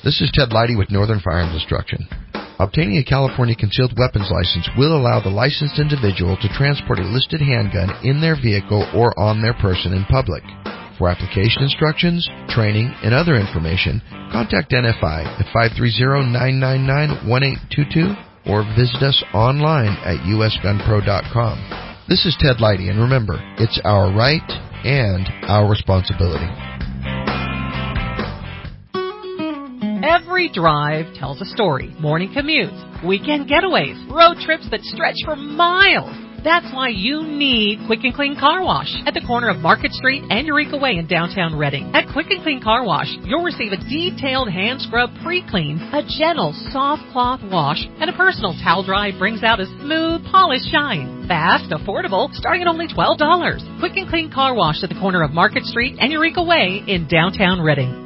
This is Ted Leidy with Northern Firearms Instruction. Obtaining a California concealed weapons license will allow the licensed individual to transport a listed handgun in their vehicle or on their person in public. For application instructions, training, and other information, contact NFI at 530-999-1822 or visit us online at usgunpro.com. This is Ted Leidy, and remember, it's our right and our responsibility. Every drive tells a story. Morning commutes, weekend getaways, road trips that stretch for miles. That's why you need Quick and Clean Car Wash at the corner of Market Street and Eureka Way in downtown Reading. At Quick and Clean Car Wash, you'll receive a detailed hand scrub pre-clean, a gentle soft cloth wash, and a personal towel dry brings out a smooth, polished shine. Fast, affordable, starting at only $12. Quick and Clean Car Wash at the corner of Market Street and Eureka Way in downtown Reading.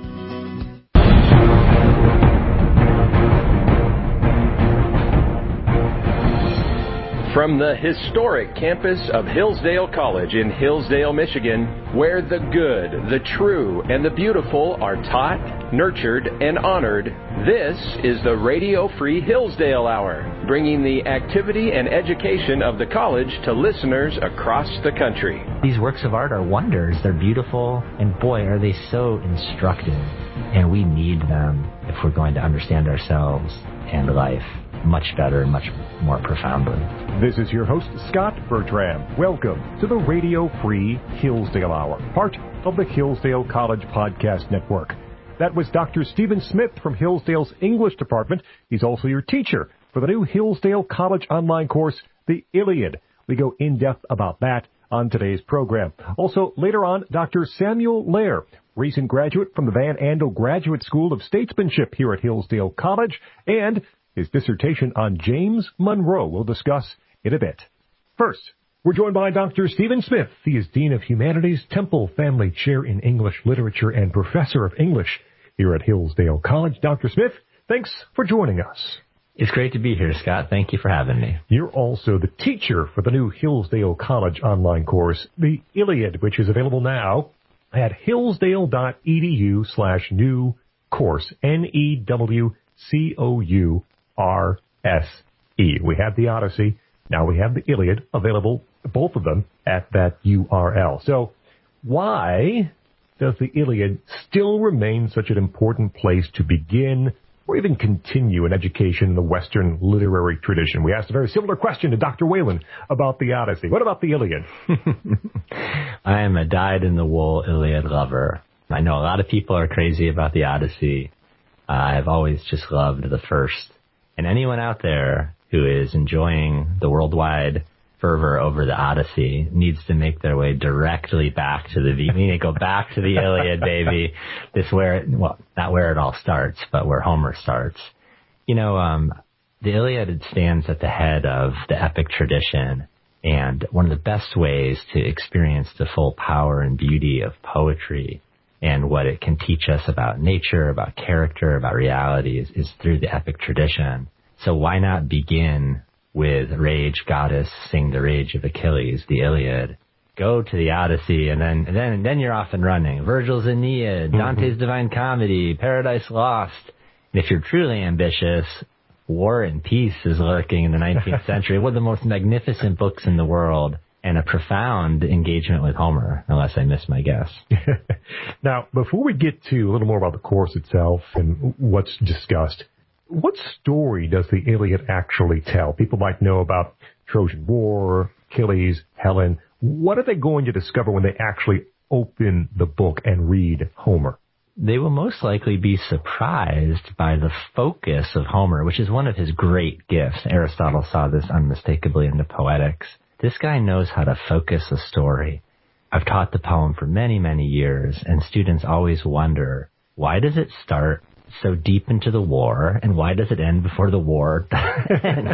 From the historic campus of Hillsdale College in Hillsdale, Michigan, where the good, the true, and the beautiful are taught, nurtured, and honored, this is the Radio Free Hillsdale Hour, bringing the activity and education of the college to listeners across the country. These works of art are wonders. They're beautiful, and boy, are they so instructive. And we need them if we're going to understand ourselves and life much better and much more profoundly. This is your host, Scott Bertram. Welcome to the Radio Free Hillsdale Hour, part of the Hillsdale College Podcast Network. That was Dr. Stephen Smith from Hillsdale's English Department. He's also your teacher for the new Hillsdale College online course, The Iliad. We go in-depth about that on today's program. Also, later on, Dr. Samuel Lair, recent graduate from the Van Andel Graduate School of Statesmanship here at Hillsdale College, and his dissertation on James Monroe we'll discuss in a bit. First, we're joined by Dr. Stephen Smith. He is Dean of Humanities, Temple Family Chair in English Literature, and Professor of English here at Hillsdale College. Dr. Smith, thanks for joining us. It's great to be here, Scott. Thank you for having me. You're also the teacher for the new Hillsdale College online course, The Iliad, which is available now at hillsdale.edu/new course, NEWCOURSE. We have the Odyssey. Now we have the Iliad available, both of them, at that URL. So why does the Iliad still remain such an important place to begin or even continue an education in the Western literary tradition? We asked a very similar question to Dr. Whalen about the Odyssey. What about the Iliad? I am a dyed-in-the-wool Iliad lover. I know a lot of people are crazy about the Odyssey. I've always just loved the first. And anyone out there who is enjoying the worldwide fervor over the Odyssey needs to make their way directly back to the We need to go back to the Iliad, baby. Not where it all starts, but where Homer starts. You know, the Iliad stands at the head of the epic tradition, and one of the best ways to experience the full power and beauty of poetry and what it can teach us about nature, about character, about reality is through the epic tradition. So why not begin with Rage Goddess, Sing the Rage of Achilles, the Iliad, go to the Odyssey, and then you're off and running. Virgil's Aeneid, Dante's Divine Comedy, Paradise Lost. And if you're truly ambitious, War and Peace is lurking in the 19th century, one of the most magnificent books in the world, and a profound engagement with Homer, unless I miss my guess. Now, before we get to a little more about the course itself and what's discussed, what story does the Iliad actually tell? People might know about Trojan War, Achilles, Helen. What are they going to discover when they actually open the book and read Homer? They will most likely be surprised by the focus of Homer, which is one of his great gifts. Aristotle saw this unmistakably in the Poetics. This guy knows how to focus a story. I've taught the poem for many, many years, and students always wonder, why does it start so deep into the war, and why does it end before the war ends?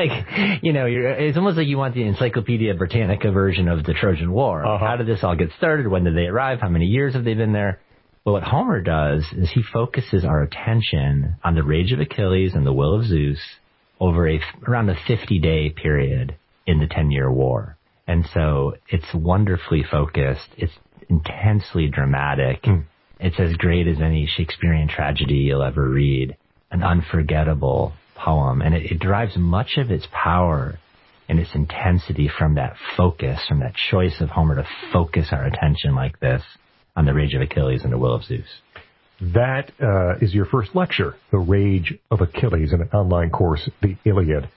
It's almost like you want the Encyclopedia Britannica version of the Trojan War. How did this all get started? When did they arrive? How many years have they been there? Well, what Homer does is he focuses our attention on the rage of Achilles and the will of Zeus over around a 50-day period in the 10-year war. And so it's wonderfully focused. It's intensely dramatic. It's as great as any Shakespearean tragedy you'll ever read, an unforgettable poem. And it derives much of its power and its intensity from that focus, from that choice of Homer to focus our attention like this on the rage of Achilles and the will of Zeus. That is your first lecture, The Rage of Achilles, in an online course, The Iliad,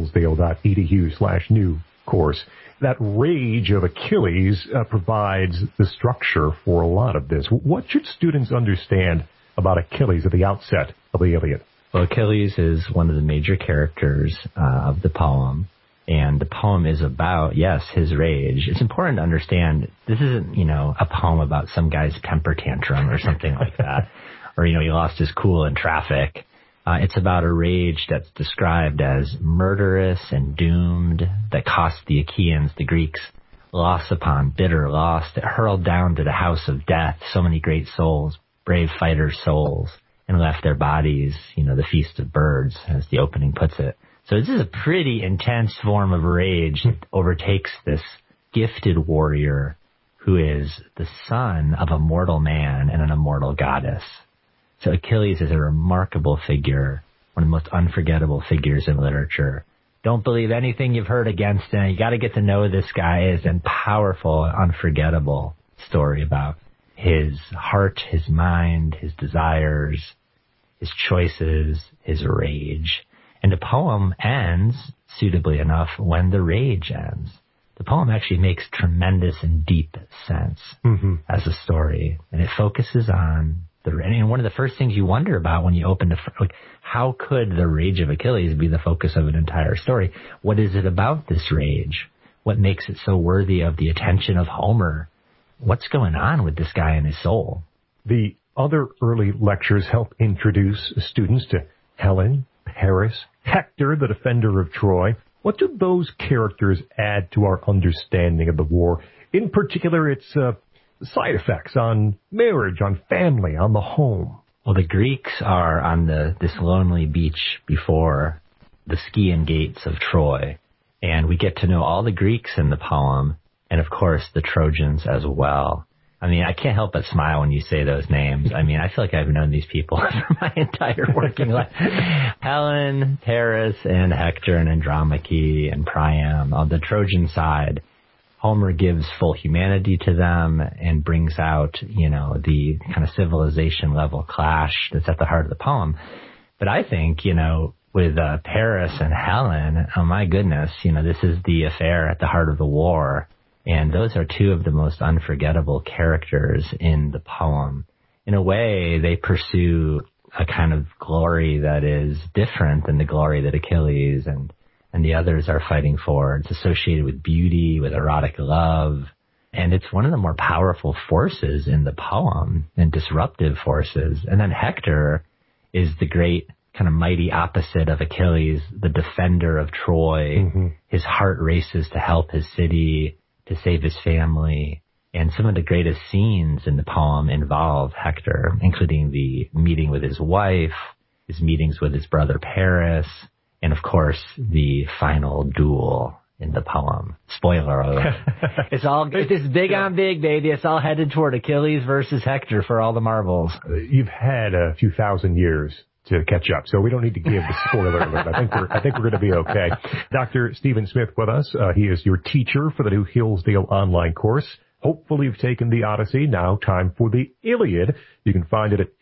hillsdale.edu/new course. That rage of Achilles provides the structure for a lot of this. What should students understand about Achilles at the outset of the Iliad? Well, Achilles is one of the major characters of the poem, and the poem is about, yes, his rage. It's important to understand this isn't, a poem about some guy's temper tantrum or something like that, or, he lost his cool in traffic. It's about a rage that's described as murderous and doomed, that cost the Achaeans, the Greeks, loss upon bitter loss, that hurled down to the house of death so many great souls, brave fighters' souls, and left their bodies, the feast of birds, as the opening puts it. So this is a pretty intense form of rage that overtakes this gifted warrior who is the son of a mortal man and an immortal goddess. So Achilles is a remarkable figure, one of the most unforgettable figures in literature. Don't believe anything you've heard against him. You got to get to know this guy. Is a powerful, unforgettable story about his heart, his mind, his desires, his choices, his rage. And the poem ends, suitably enough, when the rage ends. The poem actually makes tremendous and deep sense as a story, and it focuses on and one of the first things you wonder about when you open how could the rage of Achilles be the focus of an entire story? What is it about this rage? What makes it so worthy of the attention of Homer? What's going on with this guy and his soul? The other early lectures help introduce students to Helen, Paris, Hector, the defender of Troy. What do those characters add to our understanding of the war? In particular, its side effects on marriage, on family, on the home. Well, the Greeks are on this lonely beach before the Scaean gates of Troy, and we get to know all the Greeks in the poem, and of course the Trojans as well. I mean, I can't help but smile when you say those names. I mean, I feel like I've known these people for my entire working life. Helen, Paris, and Hector, and Andromache, and Priam. On the Trojan side, Homer gives full humanity to them and brings out, the kind of civilization level clash that's at the heart of the poem. But I think, with Paris and Helen, oh my goodness, this is the affair at the heart of the war. And those are two of the most unforgettable characters in the poem. In a way, they pursue a kind of glory that is different than the glory that Achilles and the others are fighting for. It's associated with beauty, with erotic love, and it's one of the more powerful forces in the poem and disruptive forces. And then Hector is the great kind of mighty opposite of Achilles, the defender of Troy. His heart races to help his city, to save his family. And some of the greatest scenes in the poem involve Hector, including the meeting with his wife, his meetings with his brother Paris, and of course, the final duel in the poem. Spoiler alert. It's big on big, baby. It's all headed toward Achilles versus Hector for all the marbles. You've had a few thousand years to catch up, so we don't need to give the spoiler alert. I think we're going to be okay. Dr. Stephen Smith with us. He is your teacher for the new Hillsdale online course. Hopefully you've taken the Odyssey. Now time for the Iliad. You can find it at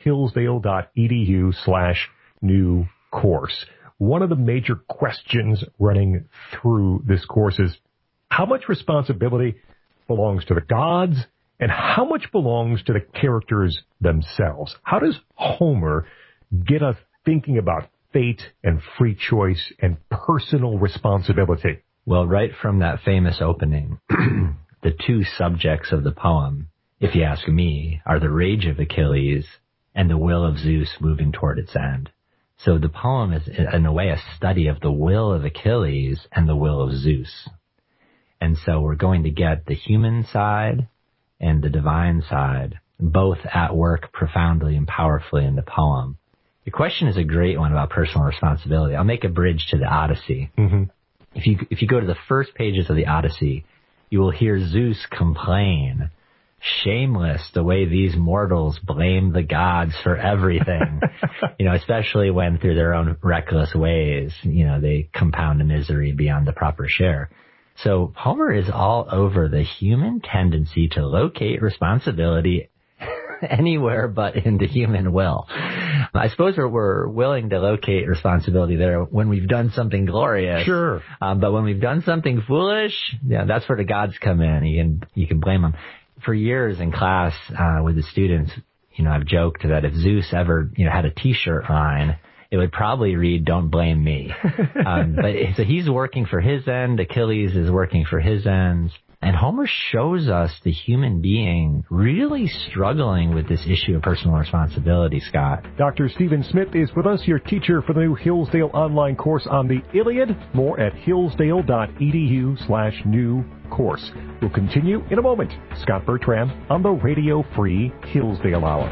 hillsdale.edu/new course. One of the major questions running through this course is how much responsibility belongs to the gods and how much belongs to the characters themselves? How does Homer get us thinking about fate and free choice and personal responsibility? Well, right from that famous opening, the two subjects of the poem, if you ask me, are the rage of Achilles and the will of Zeus moving toward its end. So the poem is, in a way, a study of the will of Achilles and the will of Zeus. And so we're going to get the human side and the divine side, both at work profoundly and powerfully in the poem. The question is a great one about personal responsibility. I'll make a bridge to the Odyssey. If you go to the first pages of the Odyssey, you will hear Zeus complain shameless the way these mortals blame the gods for everything, especially when through their own reckless ways, they compound the misery beyond the proper share. So Homer is all over the human tendency to locate responsibility anywhere but in the human will. I suppose we're willing to locate responsibility there when we've done something glorious. Sure. But when we've done something foolish, that's where the gods come in. You can blame them. For years in class with the students, I've joked that if Zeus ever had a T-shirt line, it would probably read, "Don't blame me." So he's working for his end. Achilles is working for his ends. And Homer shows us the human being really struggling with this issue of personal responsibility, Scott. Dr. Stephen Smith is with us, your teacher for the new Hillsdale online course on the Iliad. More at hillsdale.edu/new course. We'll continue in a moment. Scott Bertram on the Radio Free Hillsdale Hour.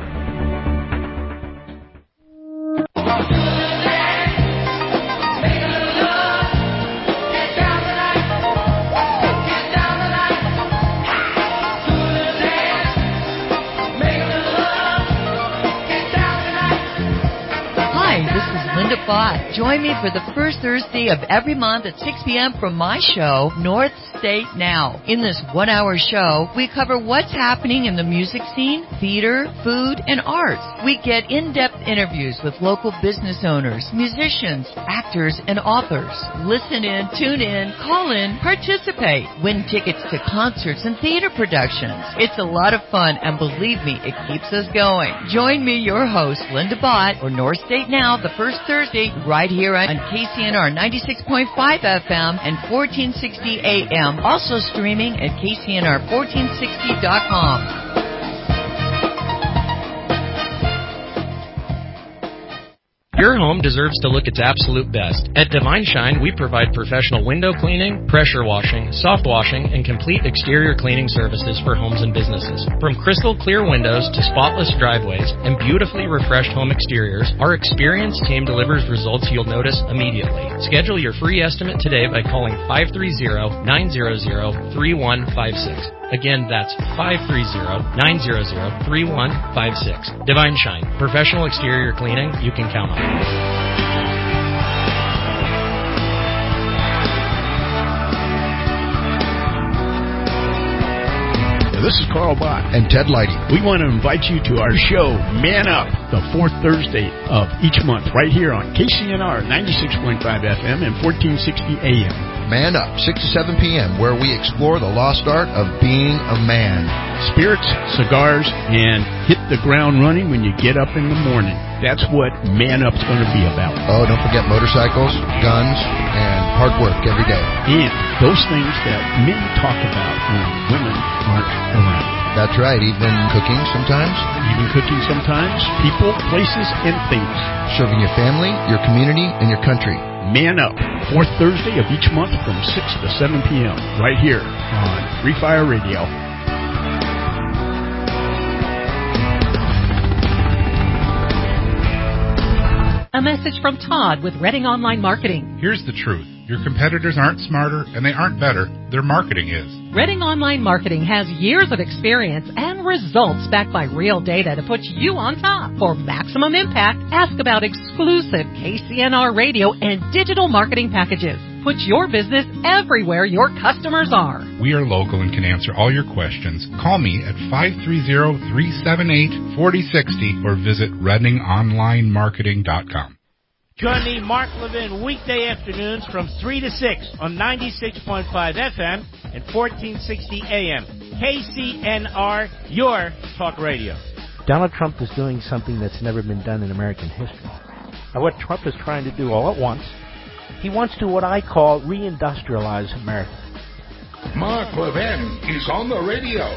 Join me for the first Thursday of every month at 6 p.m. from my show, North State Now. In this 1-hour show, we cover what's happening in the music scene, theater, food, and arts. We get in-depth interviews with local business owners, musicians, actors, and authors. Listen in, tune in, call in, participate. Win tickets to concerts and theater productions. It's a lot of fun, and believe me, it keeps us going. Join me, your host, Linda Bott, for North State Now, the first Thursday, right here on KCNR 96.5 FM and 1460 AM. Also streaming at KCNR1460.com. Your home deserves to look its absolute best. At Divine Shine, we provide professional window cleaning, pressure washing, soft washing, and complete exterior cleaning services for homes and businesses. From crystal clear windows to spotless driveways and beautifully refreshed home exteriors, our experienced team delivers results you'll notice immediately. Schedule your free estimate today by calling 530-900-3156. Again, that's 530-900-3156. Divine Shine, professional exterior cleaning you can count on. This is Carl Bott and Ted Leidy. We want to invite you to our show, Man Up, the fourth Thursday of each month, right here on KCNR 96.5 FM and 1460 AM. Man Up, 6 to 7 p.m., where we explore the lost art of being a man. Spirits, cigars, and hit the ground running when you get up in the morning. That's what Man Up's going to be about. Oh, don't forget motorcycles, guns, and hard work every day. And those things that men talk about when women aren't around. That's right, even cooking sometimes. People, places, and things. Serving your family, your community, and your country. Man Up, fourth Thursday of each month from 6 to 7 p.m. right here on Free Fire Radio. A message from Todd with Redding Online Marketing. Here's the truth. Your competitors aren't smarter and they aren't better. Their marketing is. Redding Online Marketing has years of experience and results backed by real data to put you on top. For maximum impact, ask about exclusive KCNR radio and digital marketing packages. Put your business everywhere your customers are. We are local and can answer all your questions. Call me at 530-378-4060 or visit ReddingOnlineMarketing.com. Join me, Mark Levin, weekday afternoons from 3 to 6 on 96.5 FM and 1460 AM. KCNR, your talk radio. Donald Trump is doing something that's never been done in American history. Now, what Trump is trying to do all at once, he wants to what I call reindustrialize America. Mark Levin is on the radio.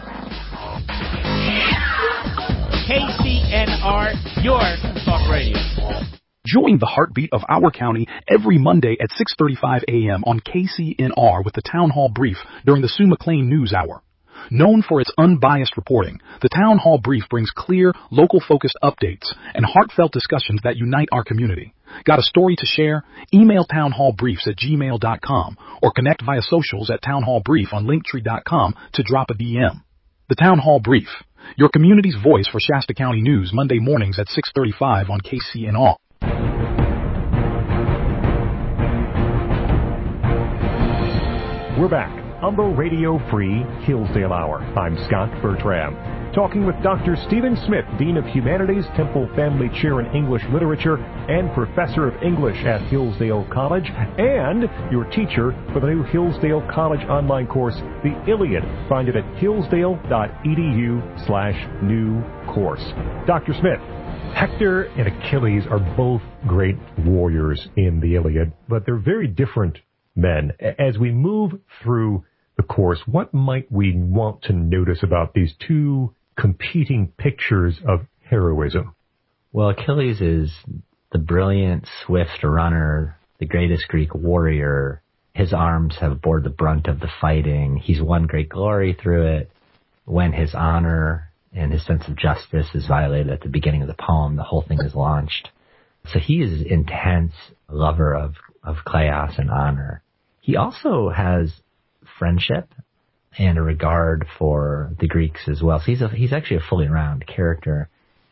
KCNR, your talk radio. Join the heartbeat of our county every Monday at 6:35 a.m. on KCNR with the Town Hall Brief during the Sue McLean News Hour. Known for its unbiased reporting, the Town Hall Brief brings clear, local-focused updates and heartfelt discussions that unite our community. Got a story to share? Email townhallbriefs@gmail.com or connect via socials at townhallbrief on linktree.com to drop a DM. The Town Hall Brief, your community's voice for Shasta County news, Monday mornings at 6:35 on KCNR. We're back on the Radio Free Hillsdale Hour. I'm Scott Bertram, talking with Dr. Stephen Smith, Dean of Humanities, Temple Family Chair in English Literature, and Professor of English at Hillsdale College, and your teacher for the new Hillsdale College online course, The Iliad. Find it at hillsdale.edu/new course. Dr. Smith, Hector and Achilles are both great warriors in the Iliad, but they're very different men. As we move through the course, what might we want to notice about these two competing pictures of heroism? Well, Achilles is the brilliant, swift runner, the greatest Greek warrior. His arms have bore the brunt of the fighting. He's won great glory through it. When his honor and his sense of justice is violated at the beginning of the poem, the whole thing is launched. So he is an intense lover of chaos and honor. He also has friendship and a regard for the Greeks as well. So he's actually a fully round character.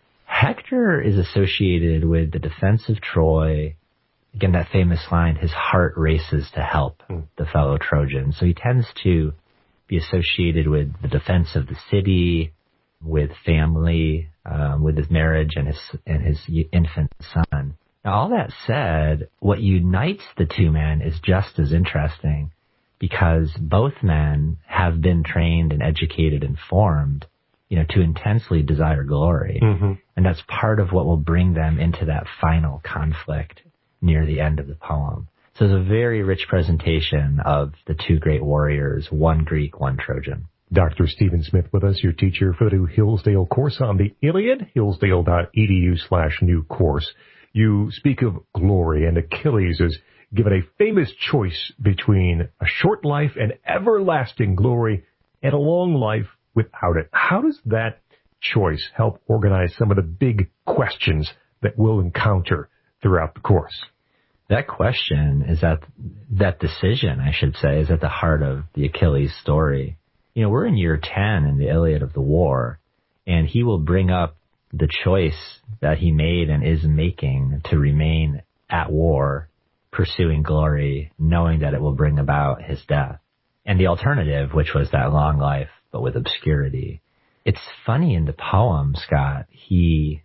Hector is associated with the defense of Troy. Again, that famous line, his heart races to help the fellow Trojans. So he tends to be associated with the defense of the city, with family, with his marriage and his infant son. Now, all that said, what unites the two men is just as interesting, because both men have been trained and educated and formed, to intensely desire glory. Mm-hmm. And that's part of what will bring them into that final conflict near the end of the poem. So it's a very rich presentation of the two great warriors, one Greek, one Trojan. Dr. Stephen Smith with us, your teacher for the new Hillsdale course on the Iliad, hillsdale.edu/new course. You speak of glory, and Achilles is given a famous choice between a short life and everlasting glory and a long life without it. How does that choice help organize some of the big questions that we'll encounter throughout the course? That question is that decision, I should say, is at the heart of the Achilles story. We're in year 10 in the Iliad of the war, and he will bring up the choice that he made and is making to remain at war, pursuing glory, knowing that it will bring about his death. And the alternative, which was that long life, but with obscurity. It's funny in the poem, Scott, he's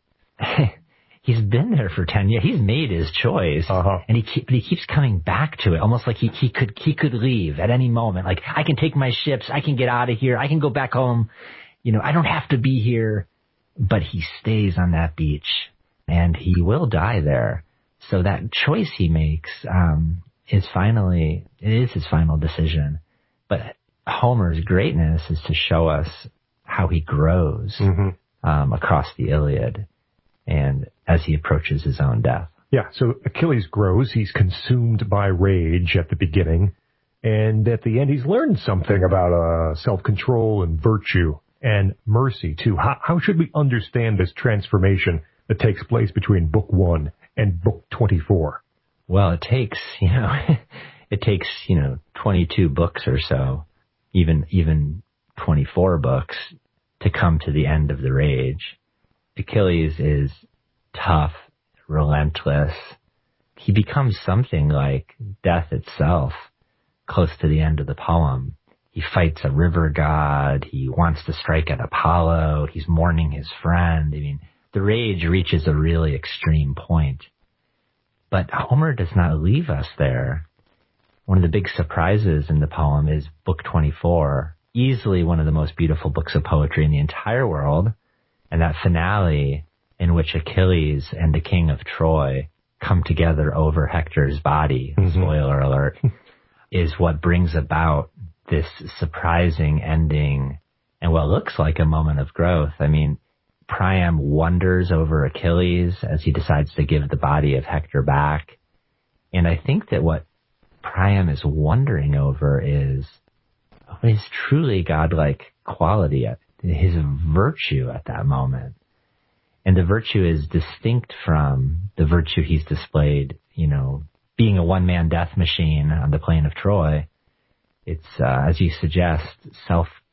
been there for 10 years. He's made his choice, and he keeps coming back to it, almost like he could leave at any moment. Like, I can take my ships, I can get out of here, I can go back home. I don't have to be here. But he stays on that beach, and he will die there. So that choice he makes is his final decision. But Homer's greatness is to show us how he grows across the Iliad, and as he approaches his own death. Yeah, so Achilles grows. He's consumed by rage at the beginning, and at the end he's learned something about self-control and virtue. And mercy, too. How should we understand this transformation that takes place between Book 1 and Book 24? Well, it takes 22 books or so, even 24 books, to come to the end of the rage. Achilles is tough, relentless. He becomes something like death itself close to the end of the poem. He fights a river god. He wants to strike at Apollo. He's mourning his friend. The rage reaches a really extreme point. But Homer does not leave us there. One of the big surprises in the poem is Book 24, easily one of the most beautiful books of poetry in the entire world. And that finale in which Achilles and the king of Troy come together over Hector's body, spoiler alert, is what brings about this surprising ending and what looks like a moment of growth. Priam wonders over Achilles as he decides to give the body of Hector back. And I think that what Priam is wondering over is his truly godlike quality, his virtue at that moment. And the virtue is distinct from the virtue he's displayed, being a one-man death machine on the plain of Troy. It's, as you suggest,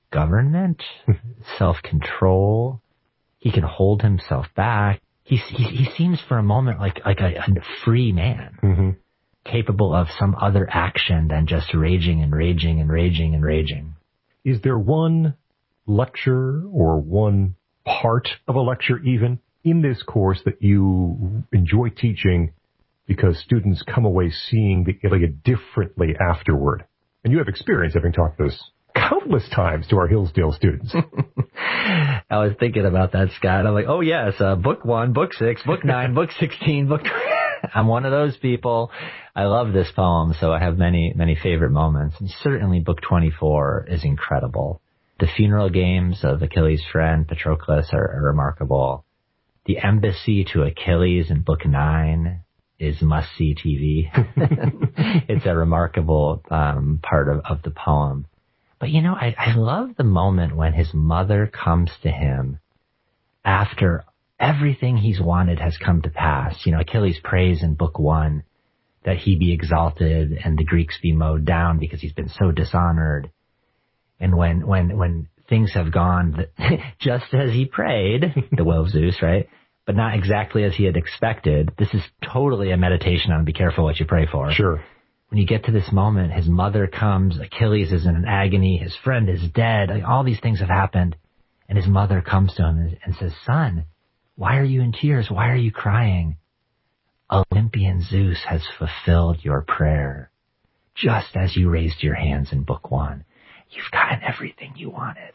self-government, self-control. He can hold himself back. He seems for a moment like a free man, capable of some other action than just raging and raging and raging and raging. Is there one lecture or one part of a lecture even in this course that you enjoy teaching because students come away seeing the Iliad differently afterward? And you have experience having taught this countless times to our Hillsdale students. I was thinking about that, Scott. I'm like, oh, yes, book 1, book 6, book 9, book 16, book 20. I'm one of those people. I love this poem, so I have many, many favorite moments. And certainly book 24 is incredible. The funeral games of Achilles' friend Patroclus are remarkable. The embassy to Achilles in book 9 is must-see TV. It's a remarkable part of the poem. But, you know, I love the moment when his mother comes to him after everything he's wanted has come to pass. You know, Achilles prays in book 1 that he be exalted and the Greeks be mowed down because he's been so dishonored. And when things have gone just as he prayed, the will of Zeus, right? But not exactly as he had expected. This is totally a meditation on be careful what you pray for. Sure. When you get to this moment, his mother comes, Achilles is in an agony, his friend is dead, all these things have happened. And his mother comes to him and says, son, why are you in tears? Why are you crying? Olympian Zeus has fulfilled your prayer, just as you raised your hands in book 1. You've gotten everything you wanted.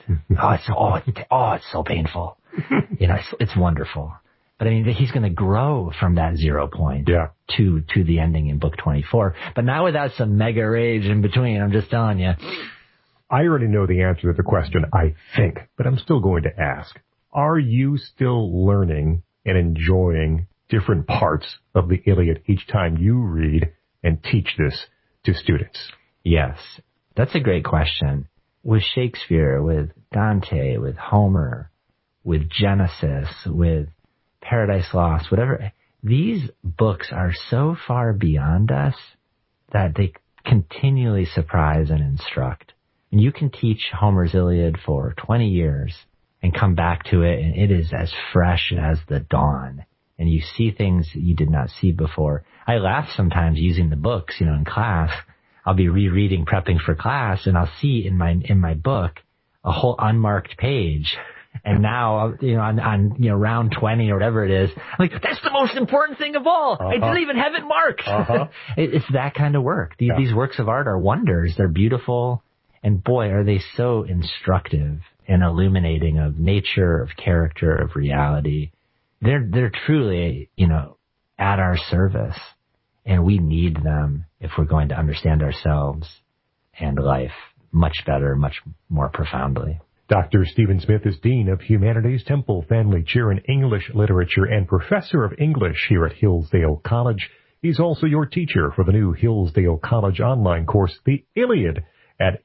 It's so painful. You know, it's wonderful. But I mean, he's going to grow from that 0 point to the ending in book 24, but not without some mega rage in between. I'm just telling you. I already know the answer to the question, I think, but I'm still going to ask. Are you still learning and enjoying different parts of the Iliad each time you read and teach this to students? Yes, that's a great question. With Shakespeare, with Dante, with Homer, with Genesis, with Paradise Lost, whatever, these books are so far beyond us that they continually surprise and instruct. And you can teach Homer's Iliad for 20 years and come back to it, and it is as fresh as the dawn. And you see things that you did not see before. I laugh sometimes using the books, you know, in class. I'll be rereading, prepping for class, and I'll see in my book a whole unmarked page. And now, you know, on round 20 or whatever it is, I'm like, that's the most important thing of all. I didn't even have it marked. It's that kind of work. These works of art are wonders. They're beautiful. And boy, are they so instructive and illuminating of nature, of character, of reality. They're truly, you know, at our service. And we need them if we're going to understand ourselves and life much better, much more profoundly. Dr. Stephen Smith is Dean of Humanities, Temple Family Chair in English Literature, and Professor of English here at Hillsdale College. He's also your teacher for the new Hillsdale College online course, The Iliad, at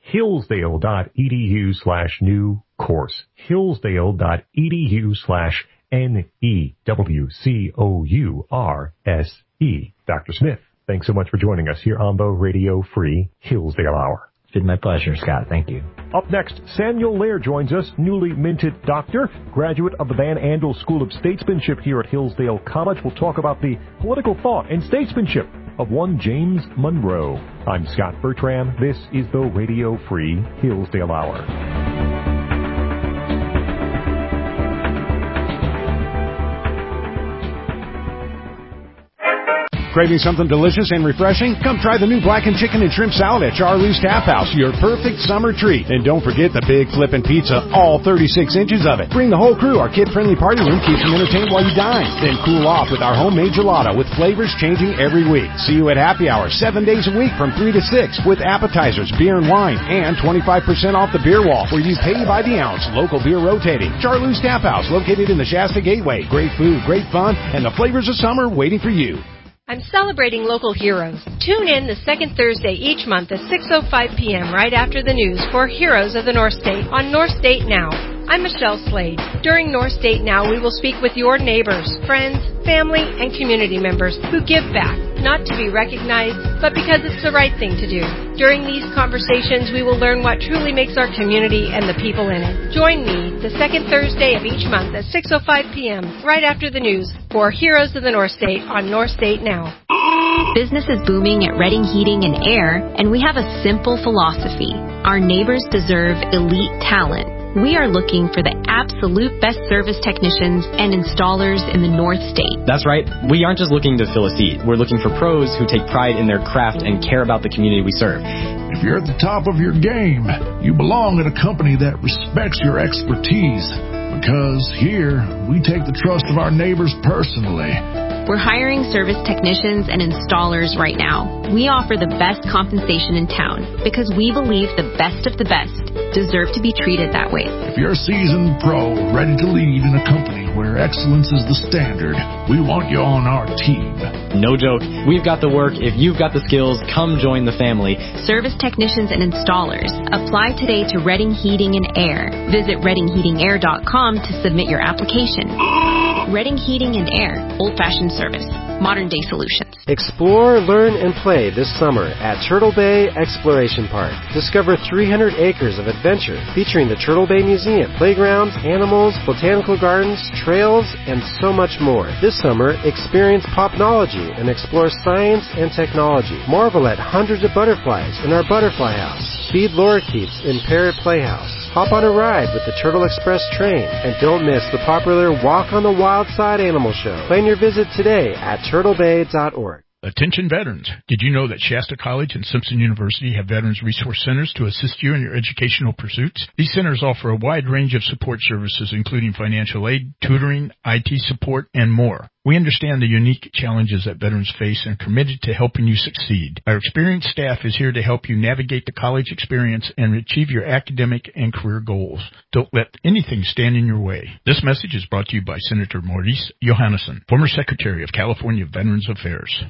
hillsdale.edu/new course. hillsdale.edu/NEWCOURSE. Dr. Smith, thanks so much for joining us here on the Radio Free Hillsdale Hour. It's been my pleasure, Scott. Thank you. Up next, Samuel Lair joins us, newly minted doctor, graduate of the Van Andel School of Statesmanship here at Hillsdale College. We'll talk about the political thought and statesmanship of one James Monroe. I'm Scott Bertram. This is the Radio Free Hillsdale Hour. Craving something delicious and refreshing? Come try the new blackened chicken and shrimp salad at Charlie's Tap House, your perfect summer treat. And don't forget the big flippin' pizza, all 36 inches of it. Bring the whole crew. Our kid-friendly party room keeps them entertained while you dine. Then cool off with our homemade gelato with flavors changing every week. See you at happy hour 7 days a week from 3 to 6 with appetizers, beer and wine, and 25% off the beer wall where you pay by the ounce. Local beer rotating. Charlie's Tap House, located in the Shasta Gateway. Great food, great fun, and the flavors of summer waiting for you. I'm celebrating local heroes. Tune in the second Thursday each month at 6:05 p.m. right after the news for Heroes of the North State on North State Now. I'm Michelle Slade. During North State Now, we will speak with your neighbors, friends, family, and community members who give back. not to be recognized, but because it's the right thing to do. During these conversations, we will learn what truly makes our community and the people in it. Join me the second Thursday of each month at 6:05 p.m., right after the news, for Heroes of the North State on North State Now. Business is booming at Redding Heating and Air, and we have a simple philosophy. Our neighbors deserve elite talent. We are looking for the absolute best service technicians and installers in the North State. That's right. We aren't just looking to fill a seat. We're looking for pros who take pride in their craft and care about the community we serve. If you're at the top of your game, you belong at a company that respects your expertise. Because here, we take the trust of our neighbors personally. We're hiring service technicians and installers right now. We offer the best compensation in town because we believe the best of the best deserve to be treated that way. If you're a seasoned pro ready to lead in a company where excellence is the standard, we want you on our team. No joke. We've got the work. If you've got the skills, come join the family. Service technicians and installers. Apply today to Redding Heating and Air. Visit reddingheatingair.com to submit your application. Redding Heating and Air. Old-fashioned service. Modern-day solutions. Explore, learn, and play this summer at Turtle Bay Exploration Park. Discover 300 acres of adventure featuring the Turtle Bay Museum, playgrounds, animals, botanical gardens, trails, and so much more. This summer, experience popnology and explore science and technology. Marvel at hundreds of butterflies in our butterfly house. Feed lorikeets in Parrot Playhouse. Hop on a ride with the Turtle Express train. And don't miss the popular Walk on the Wild Side Animal Show. Plan your visit today at turtlebay.org. Attention veterans. Did you know that Shasta College and Simpson University have Veterans Resource Centers to assist you in your educational pursuits? These centers offer a wide range of support services, including financial aid, tutoring, IT support, and more. We understand the unique challenges that veterans face and are committed to helping you succeed. Our experienced staff is here to help you navigate the college experience and achieve your academic and career goals. Don't let anything stand in your way. This message is brought to you by Senator Maurice Johannesson, former Secretary of California Veterans Affairs.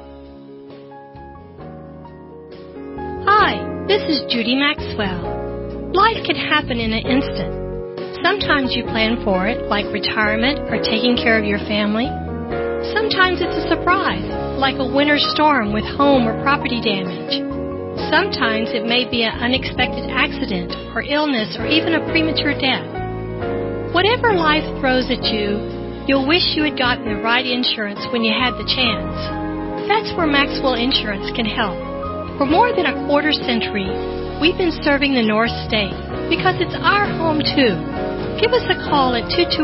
Hi, this is Judy Maxwell. Life can happen in an instant. Sometimes you plan for it, like retirement or taking care of your family. Sometimes it's a surprise, like a winter storm with home or property damage. Sometimes it may be an unexpected accident or illness or even a premature death. Whatever life throws at you, you'll wish you had gotten the right insurance when you had the chance. That's where Maxwell Insurance can help. For more than a quarter century, we've been serving the North State because it's our home too. Give us a call at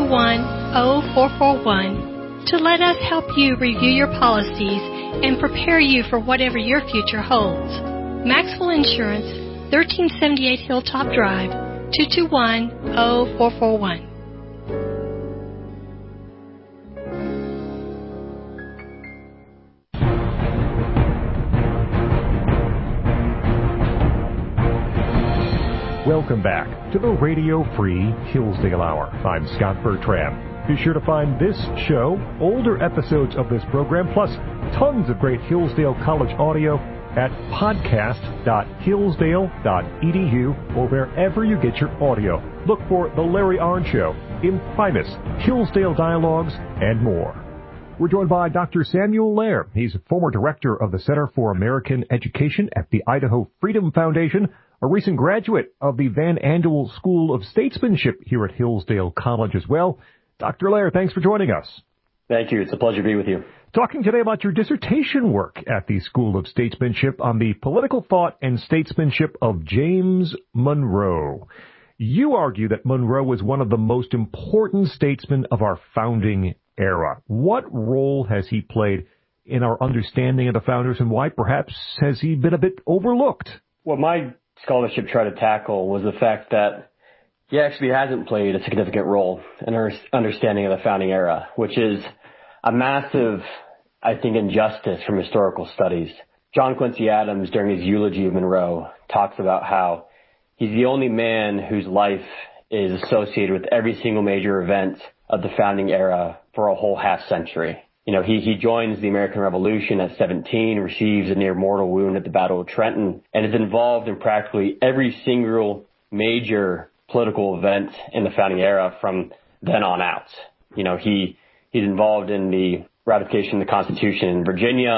221-0441 to let us help you review your policies and prepare you for whatever your future holds. Maxwell Insurance, 1378 Hilltop Drive, 221-0441. Welcome back to the Radio Free Hillsdale Hour. I'm Scott Bertram. Be sure to find this show, older episodes of this program, plus tons of great Hillsdale College audio at podcast.hillsdale.edu or wherever you get your audio. Look for The Larry Arnn Show, Imprimis, Hillsdale Dialogues, and more. We're joined by Dr. Samuel Lair. He's former director of the Center for American Education at the Idaho Freedom Foundation, a recent graduate of the Van Andel School of Statesmanship here at Hillsdale College as well. Dr. Lair, thanks for joining us. Thank you. It's a pleasure to be with you. Talking today about your dissertation work at the School of Statesmanship on the political thought and statesmanship of James Monroe. You argue that Monroe was one of the most important statesmen of our founding era. What role has he played in our understanding of the founders, and why perhaps has he been a bit overlooked? What my scholarship tried to tackle was the fact that he actually hasn't played a significant role in our understanding of the founding era, which is a massive, I think, injustice from historical studies. John Quincy Adams, during his eulogy of Monroe, talks about how he's the only man whose life is associated with every single major event of the founding era for a whole half century. You know, he joins the American Revolution at 17, receives a near mortal wound at the Battle of Trenton, and is involved in practically every single major political event in the founding era from then on out. You know, he's involved in the ratification of the Constitution in Virginia,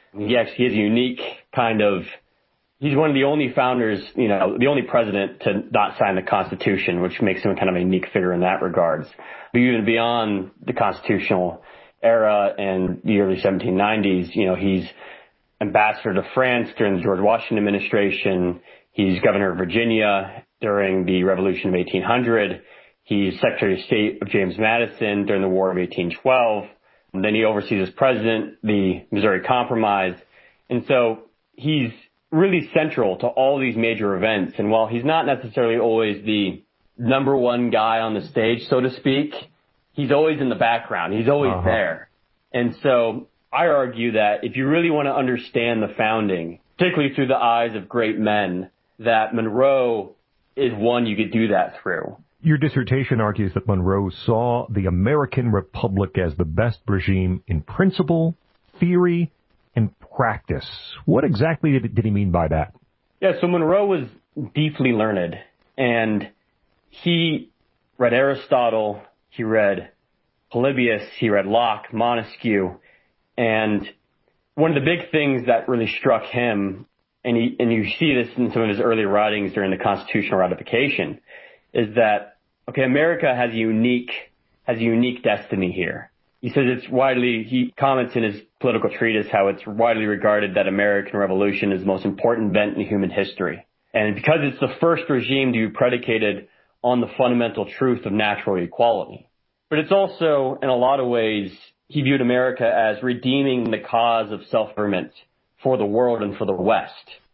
He actually is a unique kind of, he's one of the only founders, the only president to not sign the Constitution, which makes him kind of a unique figure in that regards. But even beyond the constitutional era and the early 1790s, he's ambassador to France during the George Washington administration. He's governor of Virginia during the Revolution of 1800. He's Secretary of State of James Madison during the War of 1812. And then he oversees as president the Missouri Compromise. And so he's really central to all these major events. And while he's not necessarily always the number one guy on the stage, so to speak, he's always in the background. He's always there. And so I argue that if you really want to understand the founding, particularly through the eyes of great men, that Monroe is one you could do that through. Your dissertation argues that Monroe saw the American Republic as the best regime in principle, theory, and practice. What exactly did he mean by that? Yeah, so Monroe was deeply learned, and he read Aristotle, he read Polybius, he read Locke, Montesquieu, and one of the big things that really struck him, and you see this in some of his early writings during the constitutional ratification, is that, America has a unique destiny here. He says he comments in his political treatise how it's widely regarded that American Revolution is the most important event in human history. And because it's the first regime to be predicated on the fundamental truth of natural equality. But it's also, in a lot of ways, he viewed America as redeeming the cause of self-government for the world and for the West.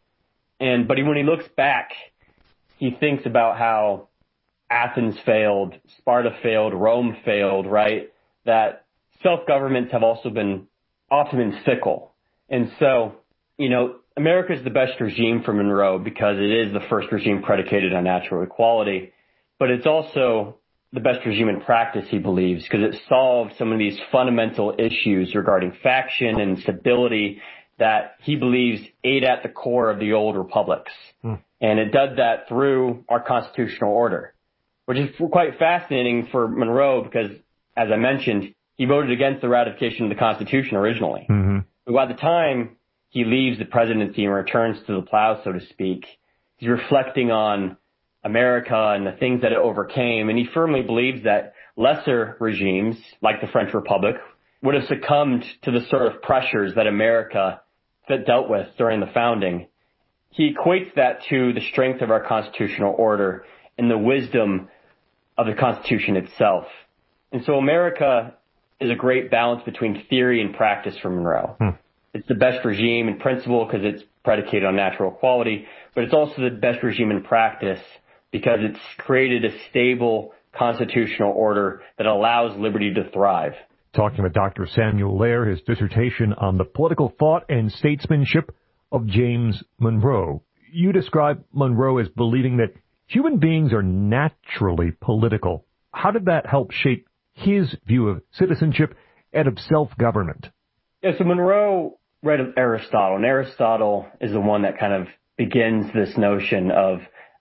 But when he looks back, he thinks about how Athens failed, Sparta failed, Rome failed, right? That self-governments have also often been fickle. And so, America is the best regime for Monroe because it is the first regime predicated on natural equality. But it's also the best regime in practice, he believes, because it solved some of these fundamental issues regarding faction and stability that he believes ate at the core of the old republics. And it did that through our constitutional order, which is quite fascinating for Monroe because, as I mentioned, he voted against the ratification of the Constitution originally. But by the time he leaves the presidency and returns to the plow, so to speak, he's reflecting on America and the things that it overcame. And he firmly believes that lesser regimes, like the French Republic, would have succumbed to the sort of pressures that America dealt with during the founding. He equates that to the strength of our constitutional order and the wisdom of the Constitution itself. And so America is a great balance between theory and practice for Monroe. It's the best regime in principle because it's predicated on natural equality, but it's also the best regime in practice because it's created a stable constitutional order that allows liberty to thrive. Talking with Dr. Samuel Lair, his dissertation on the political thought and statesmanship of James Monroe. You describe Monroe as believing that human beings are naturally political. How did that help shape his view of citizenship and of self-government? Yeah, so Monroe read Aristotle, and Aristotle is the one that kind of begins this notion of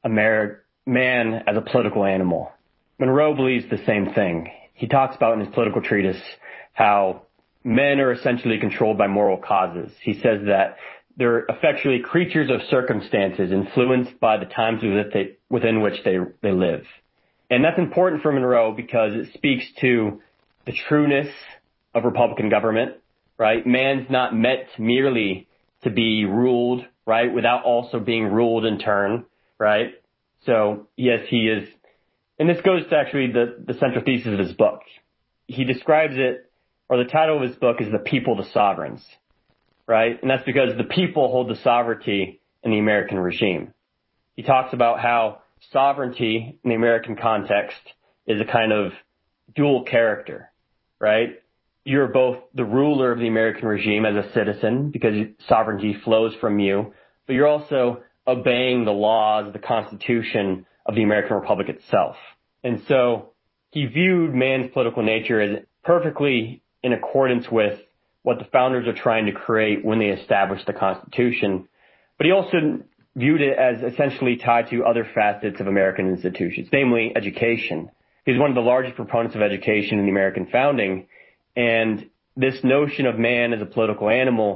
man as a political animal. Monroe believes the same thing. He talks about in his political treatise how men are essentially controlled by moral causes. He says that they're effectually creatures of circumstances influenced by the times within which they live. And that's important for Monroe because it speaks to the trueness of Republican government, right? Man's not meant merely to be ruled, right, without also being ruled in turn, right? So, yes, he is. And this goes to actually the central thesis of his book. He describes it, or the title of his book is The People, the Sovereigns, right? And that's because the people hold the sovereignty in the American regime. He talks about how sovereignty in the American context is a kind of dual character, right? You're both the ruler of the American regime as a citizen because sovereignty flows from you, but you're also obeying the laws, the Constitution of the American Republic itself. And so he viewed man's political nature as perfectly in accordance with what the founders are trying to create when they established the Constitution. But he also viewed it as essentially tied to other facets of American institutions, namely education. He's one of the largest proponents of education in the American founding. And this notion of man as a political animal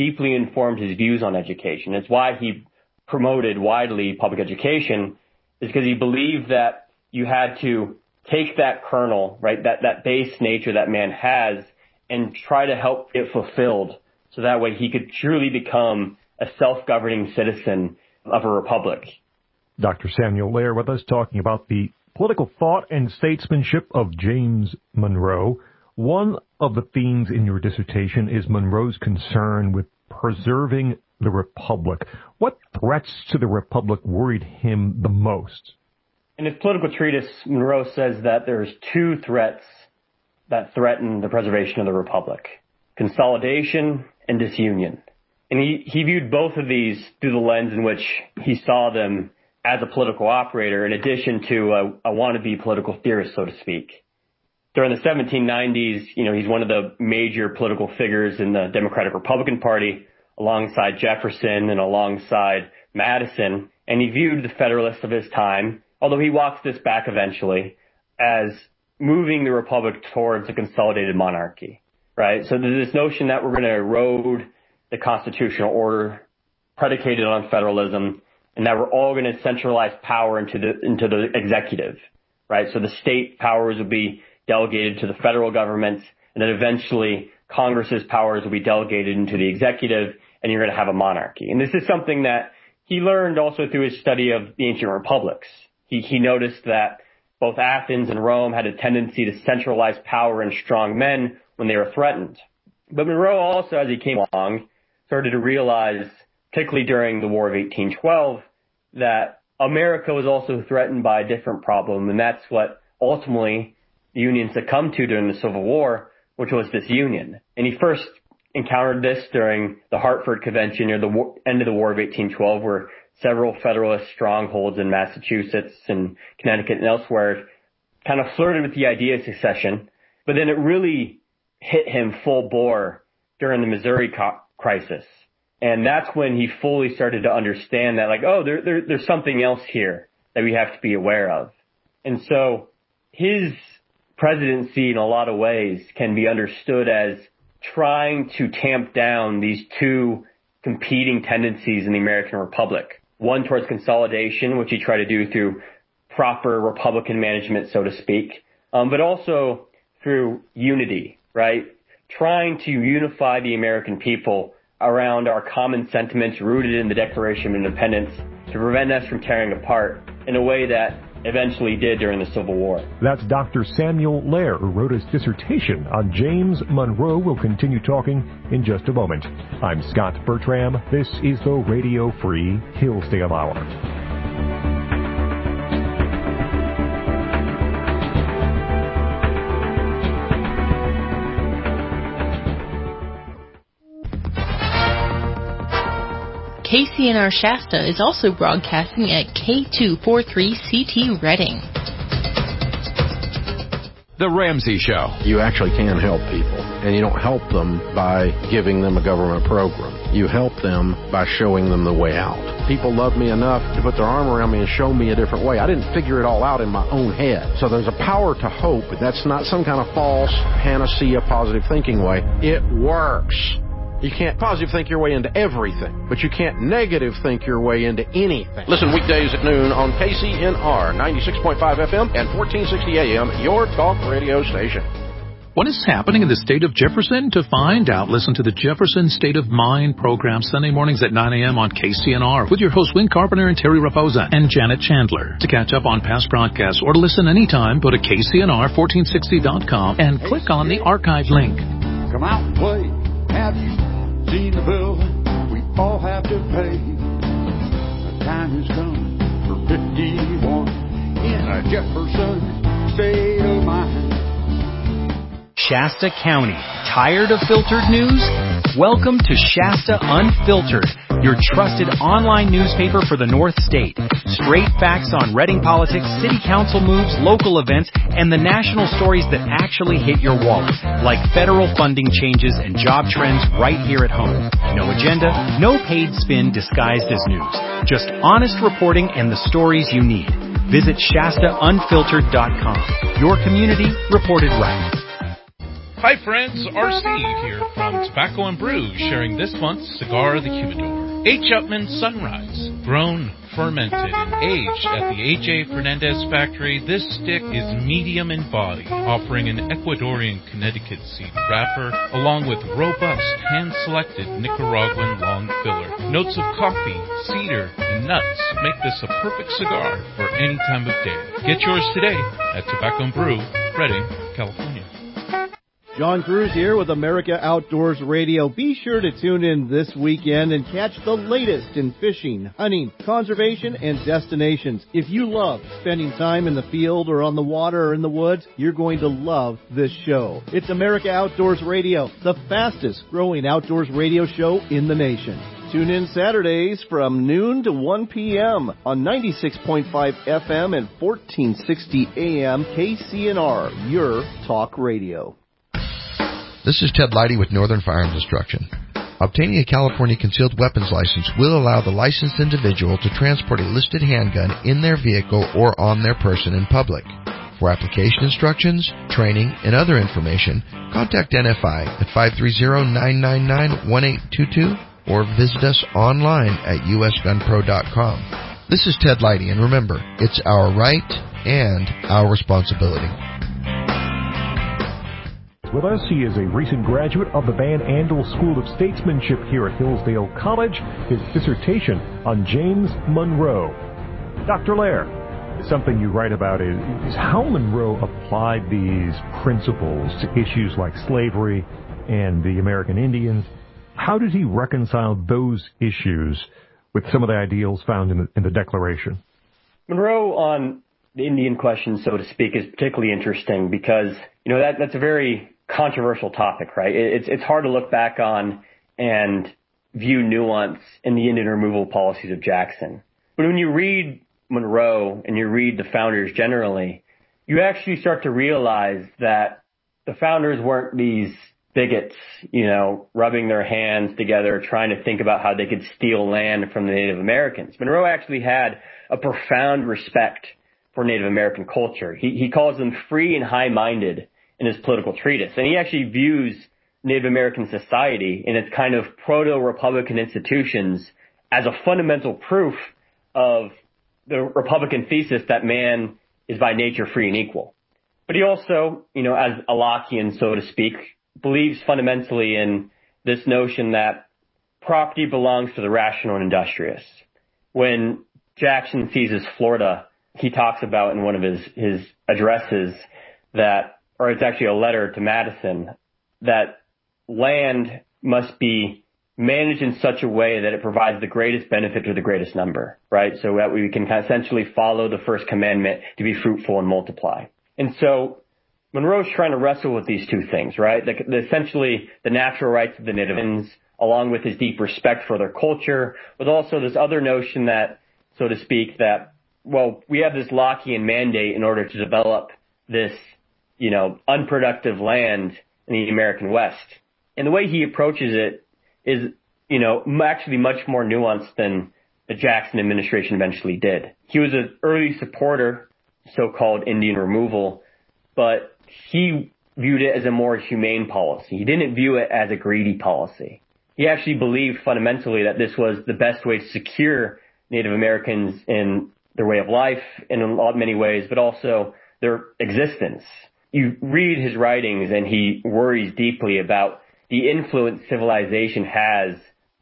deeply informed his views on education. It's why he promoted widely public education, is because he believed that you had to take that kernel, right, that base nature that man has, and try to help it fulfilled so that way he could truly become a self-governing citizen of a republic. Dr. Samuel Lair with us talking about the political thought and statesmanship of James Monroe. One of the themes in your dissertation is Monroe's concern with preserving the republic. What threats to the republic worried him the most? In his political treatise, Monroe says that there's two threats that threaten the preservation of the republic: consolidation and disunion. And he viewed both of these through the lens in which he saw them as a political operator, in addition to a wannabe political theorist, so to speak. During the 1790s, he's one of the major political figures in the Democratic Republican Party, alongside Jefferson and alongside Madison. And he viewed the Federalists of his time, although he walks this back eventually, as moving the republic towards a consolidated monarchy, right? So there's this notion that we're going to erode the constitutional order predicated on federalism, and that we're all going to centralize power into the executive, right? So the state powers will be delegated to the federal government, and then eventually Congress's powers will be delegated into the executive, and you're going to have a monarchy. And this is something that he learned also through his study of the ancient republics. He noticed that both Athens and Rome had a tendency to centralize power in strong men when they were threatened. But Monroe also, as he came along, started to realize, particularly during the War of 1812, that America was also threatened by a different problem, and that's what ultimately the Union succumbed to during the Civil War, which was disunion. And he first encountered this during the Hartford Convention near the end of the War of 1812, where several Federalist strongholds in Massachusetts and Connecticut and elsewhere kind of flirted with the idea of secession. But then it really hit him full bore during the Missouri crisis. And that's when he fully started to understand that, there's something else here that we have to be aware of. And so his presidency, in a lot of ways, can be understood as trying to tamp down these two competing tendencies in the American Republic. One towards consolidation, which he tried to do through proper Republican management, so to speak, but also through unity, right? Trying to unify the American people around our common sentiments rooted in the Declaration of Independence to prevent us from tearing apart in a way that eventually did during the Civil War. That's Dr. Samuel Lair, who wrote his dissertation on James Monroe. We'll continue talking in just a moment. I'm Scott Bertram. This is the Radio Free Hillsdale Hour. KCNR Shasta is also broadcasting at K243CT Reading. The Ramsey Show. You actually can help people, and you don't help them by giving them a government program. You help them by showing them the way out. People love me enough to put their arm around me and show me a different way. I didn't figure it all out in my own head. So there's a power to hope. That's not some kind of false panacea positive thinking way. It works. You can't positive think your way into everything, but you can't negative think your way into anything. Listen weekdays at noon on KCNR 96.5 FM and 1460 AM, your talk radio station. What is happening in the state of Jefferson? To find out, listen to the Jefferson State of Mind program Sunday mornings at 9 a.m. on KCNR with your hosts Win Carpenter and Terry Raposa and Janet Chandler. To catch up on past broadcasts or to listen anytime, go to KCNR1460.com and click on the archive link. Come out and play. Have you seen the bill we all have to pay? The time has come for 51 in a Jefferson State of Mind. Shasta County. Tired of filtered news? Welcome to Shasta Unfiltered, your trusted online newspaper for the North State. Straight facts on Reading politics, city council moves, local events, and the national stories that actually hit your wallet, like federal funding changes and job trends right here at home. No agenda, no paid spin disguised as news. Just honest reporting and the stories you need. Visit ShastaUnfiltered.com. Your community reported right. Hi friends, RC here from Tobacco and Brew, sharing this month's Cigar of the Humidor. H. Upmann Sunrise, grown, fermented, and aged at the A.J. Fernandez factory, this stick is medium in body, offering an Ecuadorian Connecticut seed wrapper, along with robust, hand-selected Nicaraguan long filler. Notes of coffee, cedar, and nuts make this a perfect cigar for any time of day. Get yours today at Tobacco and Brew, Redding, California. John Cruz here with America Outdoors Radio. Be sure to tune in this weekend and catch the latest in fishing, hunting, conservation, and destinations. If you love spending time in the field or on the water or in the woods, you're going to love this show. It's America Outdoors Radio, the fastest growing outdoors radio show in the nation. Tune in Saturdays from noon to 1 p.m. on 96.5 FM and 1460 AM KCNR, your talk radio. This is Ted Leidy with Northern Firearms Instruction. Obtaining a California concealed weapons license will allow the licensed individual to transport a listed handgun in their vehicle or on their person in public. For application instructions, training, and other information, contact NFI at 530-999-1822 or visit us online at usgunpro.com. This is Ted Leidy, and remember, it's our right and our responsibility. With us, he is a recent graduate of the Van Andel School of Statesmanship here at Hillsdale College. His dissertation on James Monroe. Dr. Lair, something you write about is how Monroe applied these principles to issues like slavery and the American Indians. How did he reconcile those issues with some of the ideals found in the Declaration? Monroe on the Indian question, so to speak, is particularly interesting because, that's a very controversial topic, right? It's hard to look back on and view nuance in the Indian removal policies of Jackson. But when you read Monroe and you read the founders generally, you actually start to realize that the founders weren't these bigots, rubbing their hands together, trying to think about how they could steal land from the Native Americans. Monroe actually had a profound respect for Native American culture. He calls them free and high-minded in his political treatise. And he actually views Native American society and its kind of proto-Republican institutions as a fundamental proof of the Republican thesis that man is by nature free and equal. But he also, as a Lockean, so to speak, believes fundamentally in this notion that property belongs to the rational and industrious. When Jackson seizes Florida, he talks about in one of his addresses that, or it's actually a letter to Madison, that land must be managed in such a way that it provides the greatest benefit to the greatest number, right? So that we can essentially follow the first commandment to be fruitful and multiply. And so Monroe's trying to wrestle with these two things, right? Essentially the natural rights of the Native Indians, along with his deep respect for their culture, but also this other notion that, so to speak, that, we have this Lockean mandate in order to develop this, unproductive land in the American West. And the way he approaches it is, actually much more nuanced than the Jackson administration eventually did. He was an early supporter, so-called Indian removal, but he viewed it as a more humane policy. He didn't view it as a greedy policy. He actually believed fundamentally that this was the best way to secure Native Americans in their way of life in many ways, but also their existence. You read his writings and he worries deeply about the influence civilization has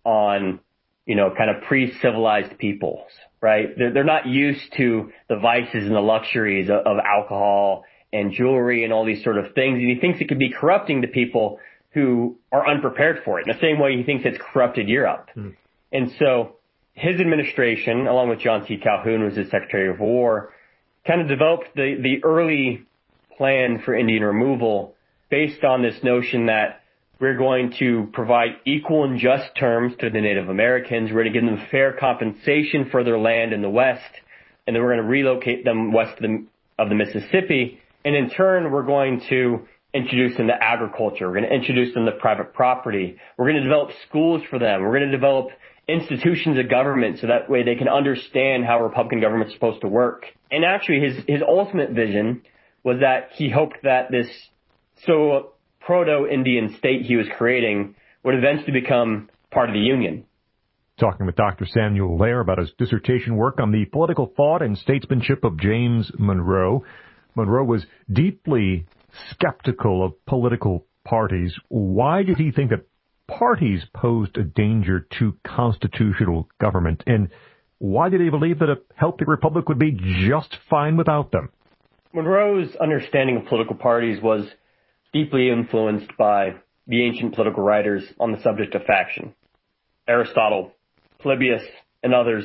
on, kind of pre-civilized peoples, right? They're not used to the vices and the luxuries of alcohol and jewelry and all these sort of things. And he thinks it could be corrupting to people who are unprepared for it, in the same way he thinks it's corrupted Europe. And so his administration, along with John C. Calhoun, who was his Secretary of War, kind of developed the early plan for Indian removal based on this notion that we're going to provide equal and just terms to the Native Americans. We're going to give them fair compensation for their land in the West, and then we're going to relocate them west of the Mississippi. And in turn, we're going to introduce them to agriculture. We're going to introduce them to private property. We're going to develop schools for them. We're going to develop institutions of government so that way they can understand how Republican government's supposed to work. And actually his ultimate vision was that he hoped that this, so proto-Indian state he was creating would eventually become part of the Union. Talking with Dr. Samuel Lair about his dissertation work on the political thought and statesmanship of James Monroe. Monroe was deeply skeptical of political parties. Why did he think that parties posed a danger to constitutional government? And why did he believe that a healthy republic would be just fine without them? Monroe's understanding of political parties was deeply influenced by the ancient political writers on the subject of faction. Aristotle, Polybius, and others.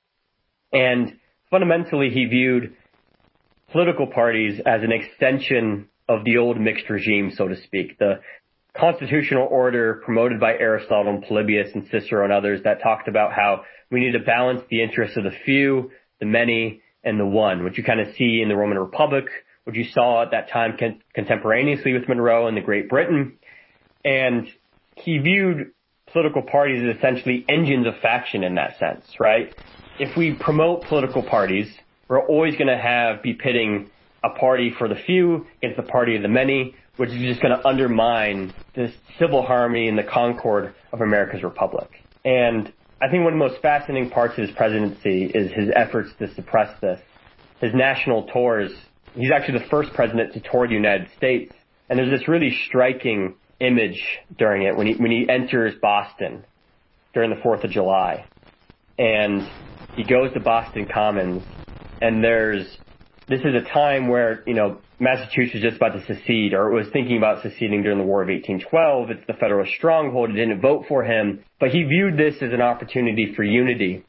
And fundamentally, he viewed political parties as an extension of the old mixed regime, so to speak. The constitutional order promoted by Aristotle and Polybius and Cicero and others that talked about how we need to balance the interests of the few, the many, and the one, which you kind of see in the Roman Republic, which you saw at that time contemporaneously with Monroe and the Great Britain. And he viewed political parties as essentially engines of faction in that sense, right? If we promote political parties, we're always going to be pitting a party for the few against the party of the many, which is just going to undermine this civil harmony and the concord of America's republic. And I think one of the most fascinating parts of his presidency is his efforts to suppress this. His national tours, he's actually the first president to tour the United States. And there's this really striking image during it when he enters Boston during the 4th of July. And he goes to Boston Commons, and this is a time where, Massachusetts was just about to secede, or was thinking about seceding during the War of 1812. It's the Federalist stronghold. It didn't vote for him, but he viewed this as an opportunity for unity.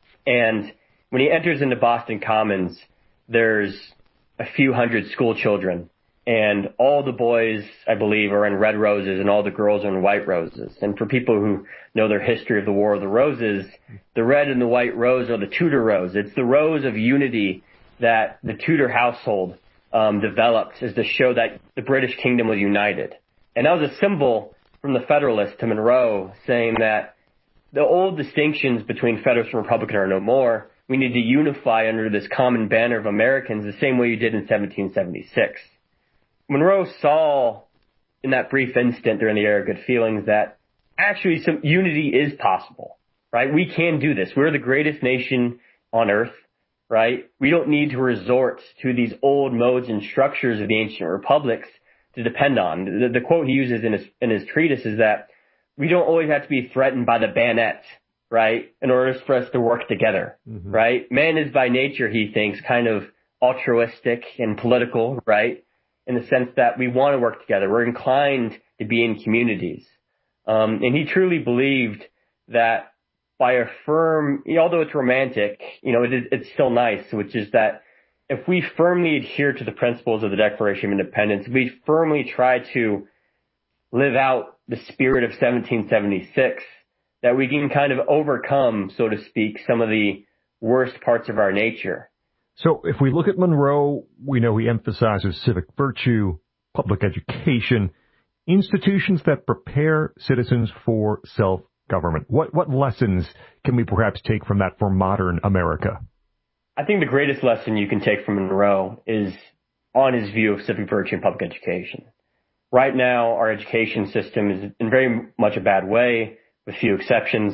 And when he enters into Boston Commons, there's a few hundred school children, and all the boys, I believe, are in red roses, and all the girls are in white roses. And for people who know their history of the War of the Roses, the red and the white rose are the Tudor rose. It's the rose of unity that the Tudor household developed as to show that the British kingdom was united. And that was a symbol from the Federalists to Monroe, saying that the old distinctions between Federalist and Republican are no more. We need to unify under this common banner of Americans the same way you did in 1776. Monroe saw in that brief instant during the era of good feelings that actually some unity is possible, right? We can do this. We're the greatest nation on earth, right? We don't need to resort to these old modes and structures of the ancient republics to depend on. The quote he uses in his treatise is that we don't always have to be threatened by the bayonet, right, in order for us to work together, right? Man is by nature, he thinks, kind of altruistic and political, right, in the sense that we want to work together. We're inclined to be in communities. And he truly believed that by a firm, although it's romantic, it's still nice, which is that if we firmly adhere to the principles of the Declaration of Independence, we firmly try to live out the spirit of 1776, that we can kind of overcome, so to speak, some of the worst parts of our nature. So if we look at Monroe, we know he emphasizes civic virtue, public education, institutions that prepare citizens for self-government. What lessons can we perhaps take from that for modern America? I think the greatest lesson you can take from Monroe is on his view of civic virtue and public education. Right now, our education system is in very much a bad way, with few exceptions.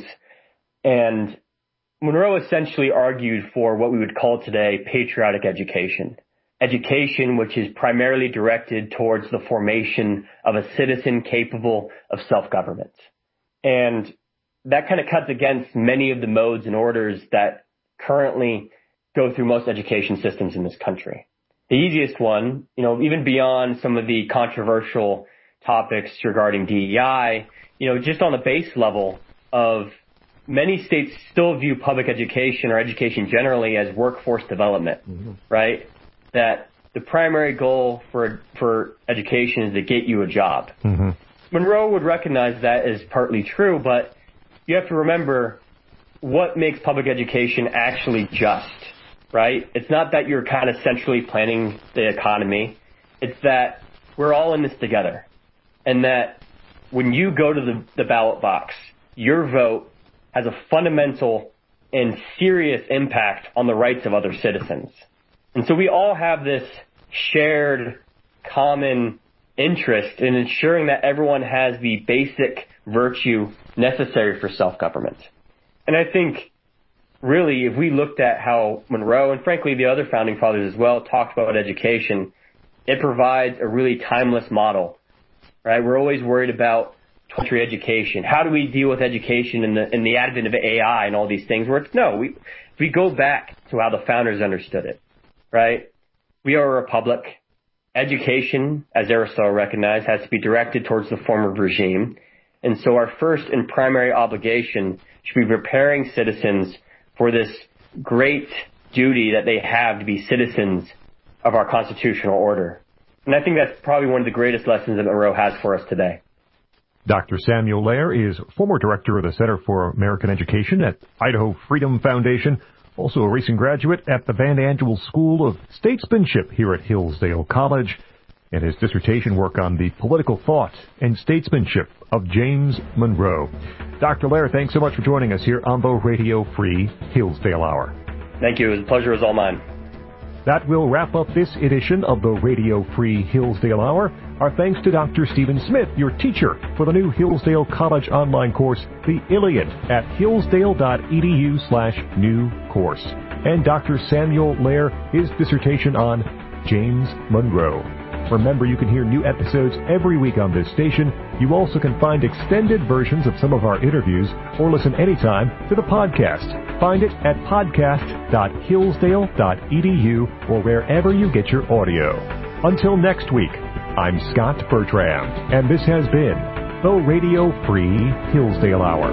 And Monroe essentially argued for what we would call today patriotic education. Education which is primarily directed towards the formation of a citizen capable of self-government. And that kind of cuts against many of the modes and orders that currently go through most education systems in this country. The easiest one, even beyond some of the controversial topics regarding DEI, just on the base level of many states still view public education or education generally as workforce development, right? That the primary goal for education is to get you a job. Monroe would recognize that as partly true, but you have to remember what makes public education actually just, right? It's not that you're kind of centrally planning the economy. It's that we're all in this together. And that when you go to the ballot box, your vote has a fundamental and serious impact on the rights of other citizens. And so we all have this shared common interest in ensuring that everyone has the basic virtue necessary for self-government. And I think, really, if we looked at how Monroe, and frankly the other founding fathers as well, talked about education, it provides a really timeless model, right? We're always worried about country education. How do we deal with education in the advent of AI and all these things? Where we go back to how the founders understood it, right? We are a republic. Education, as Aristotle recognized, has to be directed towards the form of regime. And so our first and primary obligation should be preparing citizens for this great duty that they have to be citizens of our constitutional order. And I think that's probably one of the greatest lessons that Monroe has for us today. Dr. Samuel Lair is former director of the Center for American Education at Idaho Freedom Foundation, also a recent graduate at the Van Andel School of Statesmanship here at Hillsdale College, and his dissertation work on the political thought and statesmanship of James Monroe. Dr. Lair, thanks so much for joining us here on the Radio Free Hillsdale Hour. Thank you. The pleasure was all mine. That will wrap up this edition of the Radio Free Hillsdale Hour. Our thanks to Dr. Stephen Smith, your teacher for the new Hillsdale College online course, The Iliad, at hillsdale.edu/new course. And Dr. Samuel Lair, his dissertation on James Monroe. Remember, you can hear new episodes every week on this station. You also can find extended versions of some of our interviews or listen anytime to the podcast. Find it at podcast.hillsdale.edu or wherever you get your audio. Until next week, I'm Scott Bertram, and this has been the Radio Free Hillsdale Hour.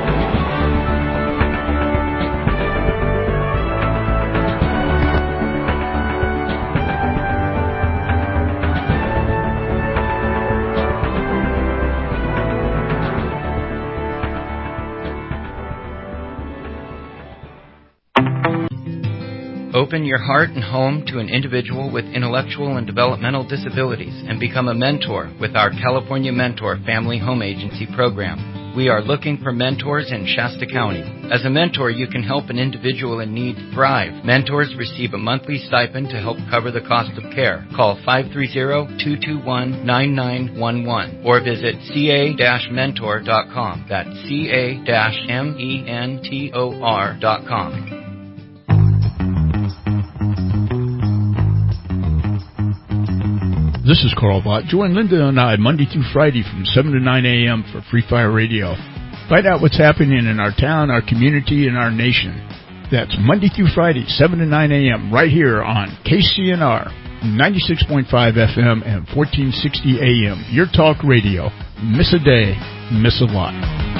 Open your heart and home to an individual with intellectual and developmental disabilities and become a mentor with our California Mentor Family Home Agency program. We are looking for mentors in Shasta County. As a mentor, you can help an individual in need thrive. Mentors receive a monthly stipend to help cover the cost of care. Call 530-221-9911 or visit ca-mentor.com. That's ca-mentor.com. This is Carl Vaught. Join Linda and I Monday through Friday from 7 to 9 a.m. for Free Fire Radio. Find out what's happening in our town, our community, and our nation. That's Monday through Friday, 7 to 9 a.m. right here on KCNR, 96.5 FM and 1460 AM. Your talk radio. Miss a day, miss a lot.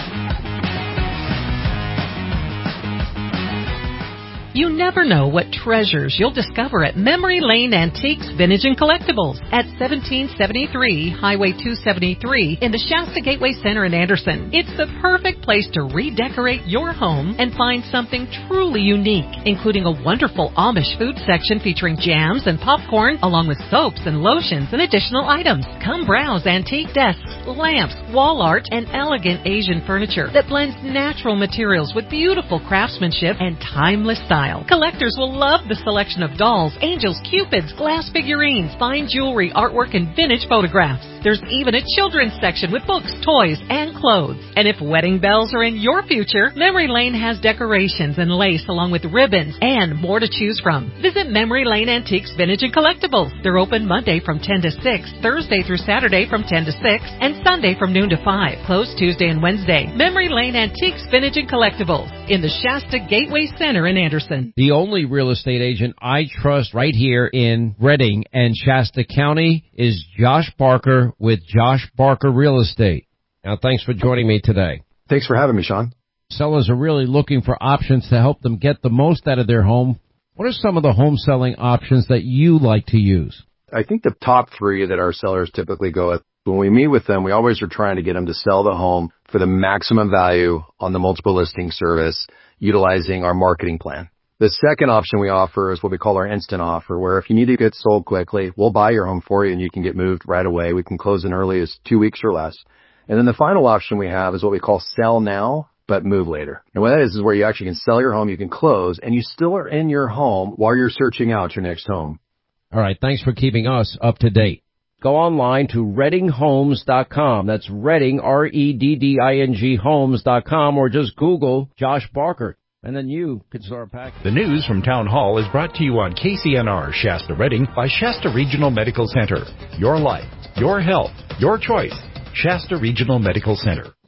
You never know what treasures you'll discover at Memory Lane Antiques, Vintage and Collectibles at 1773 Highway 273 in the Shasta Gateway Center in Anderson. It's the perfect place to redecorate your home and find something truly unique, including a wonderful Amish food section featuring jams and popcorn, along with soaps and lotions and additional items. Come browse antique desks, lamps, wall art, and elegant Asian furniture that blends natural materials with beautiful craftsmanship and timeless style. Collectors will love the selection of dolls, angels, cupids, glass figurines, fine jewelry, artwork, and vintage photographs. There's even a children's section with books, toys, and clothes. And if wedding bells are in your future, Memory Lane has decorations and lace along with ribbons and more to choose from. Visit Memory Lane Antiques, Vintage and Collectibles. They're open Monday from 10 to 6, Thursday through Saturday from 10 to 6, and Sunday from noon to 5. Closed Tuesday and Wednesday. Memory Lane Antiques, Vintage and Collectibles in the Shasta Gateway Center in Anderson. The only real estate agent I trust right here in Redding and Shasta County is Josh Barker with Josh Barker Real Estate. Now, thanks for joining me today. Thanks for having me, Sean. Sellers are really looking for options to help them get the most out of their home. What are some of the home selling options that you like to use? I think the top three that our sellers typically go with, when we meet with them, we always are trying to get them to sell the home for the maximum value on the multiple listing service, utilizing our marketing plan. The second option we offer is what we call our instant offer, where if you need to get sold quickly, we'll buy your home for you and you can get moved right away. We can close in early as 2 weeks or less. And then the final option we have is what we call sell now, but move later. And what that is where you actually can sell your home, you can close, and you still are in your home while you're searching out your next home. All right. Thanks for keeping us up to date. go online to ReddingHomes.com. That's Redding, REDDING Homes.com, or just Google Josh Barker, and then you can start packing. The news from Town Hall is brought to you on KCNR Shasta Redding by Shasta Regional Medical Center. Your life, your health, your choice. Shasta Regional Medical Center.